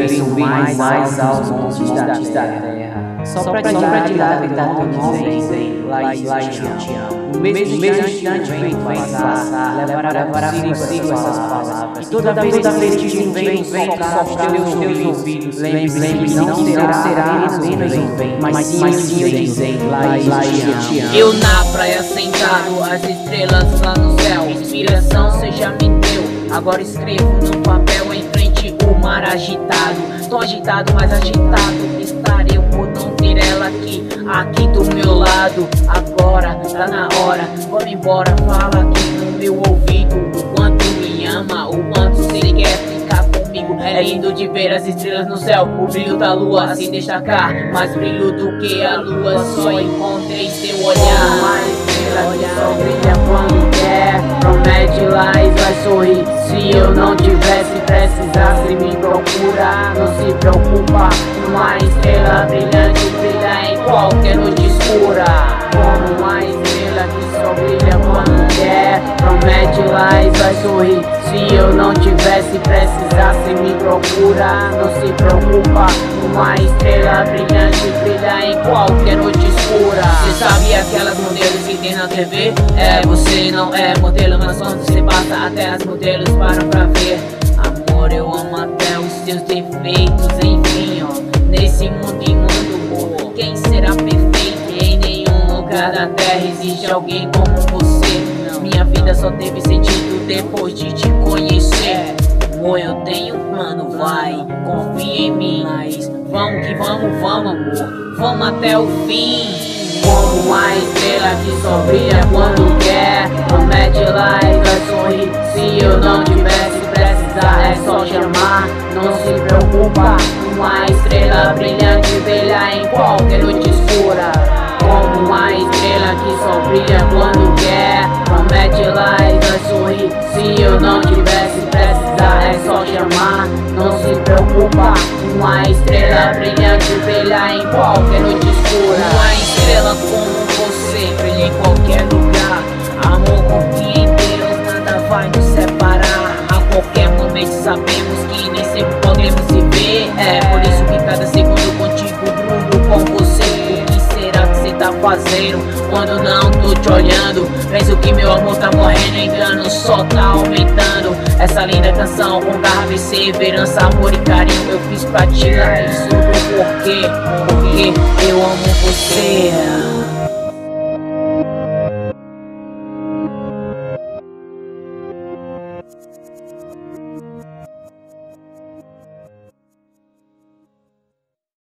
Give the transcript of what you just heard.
brilho mais aos montes da terra. Só pra te dar teu nome, lá eu te amo. No mesmo instante o vento vai passar, levará consigo essas palavras. E toda vez que um vento soprar os teus ouvidos, lembre-se, não será apenas um vento, mas sim eu dizendo, lá eu te amo. Eu na praia sentado, as estrelas lá no céu, inspiração cê já me deu. Agora escrevo no papel em frente o mar agitado. Tô agitado, mas agitado estarei por não ter ela aqui do meu lado. Agora, tá na hora, vamos embora. Fala aqui no meu ouvido o quanto me ama, o quanto cê quer ficar comigo. É lindo de ver as estrelas no céu, o brilho da lua se destacar. Mais brilho do que a lua, só encontrei seu olhar. Uma estrela que só brilha quando quer, promete lá e vai sorrir. Se eu não tivesse, precisasse me procurar. Não se preocupa, uma estrela brilhante brilha em qualquer noite escura. Como uma estrela que só brilha quando quer, promete lá e vai sorrir. Se eu não tivesse, precisasse me procurar. Não se preocupa, uma estrela brilhante brilha em qualquer noite escura. Cê sabe aquelas modelos que tem na TV? É, você não é modelo, mas quando você passa até as modelos param pra ver. Amor, eu amo até os seus defeitos, enfim, ó. Nesse mundo imundo, quem será perfeito? Em nenhum lugar da terra existe alguém como você. Minha vida só teve sentido depois de te conhecer. Amor, eu tenho um plano, vai, confia em mim. Mas vamos que vamos, amor, vamos até o fim. Como uma estrela que só brilha quando quer, promete lá e vai sorrir. Se eu não tivesse, precisar é só chamar. Não se preocupa, uma estrela brilhante brilha em qualquer noite escura. Como uma estrela que só brilha quando quer, promete lá e vai sorrir. Se eu não tivesse, precisar é só chamar. Não se preocupa, uma estrela brilhante brilha em qualquer noite escura. Uma estrela como você brilha em qualquer lugar. Amor, confia em Deus, nada vai nos separar. A qualquer momento sabemos que nem sempre podemos se ver. É por isso que cada segundo contigo bruno com você. O que será que cê tá fazendo quando não tô te olhando? Penso que meu amor tá morrendo, engano só tá aumentando. Essa linda canção com garra, perseverança, amor e carinho eu fiz pra tirar isso do porquê. Porque eu amo você.